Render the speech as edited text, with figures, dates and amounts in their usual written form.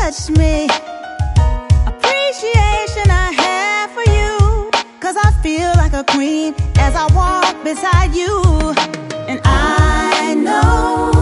touch me. Appreciation I have for you, 'cause I feel like a queen as I walk beside you. And I know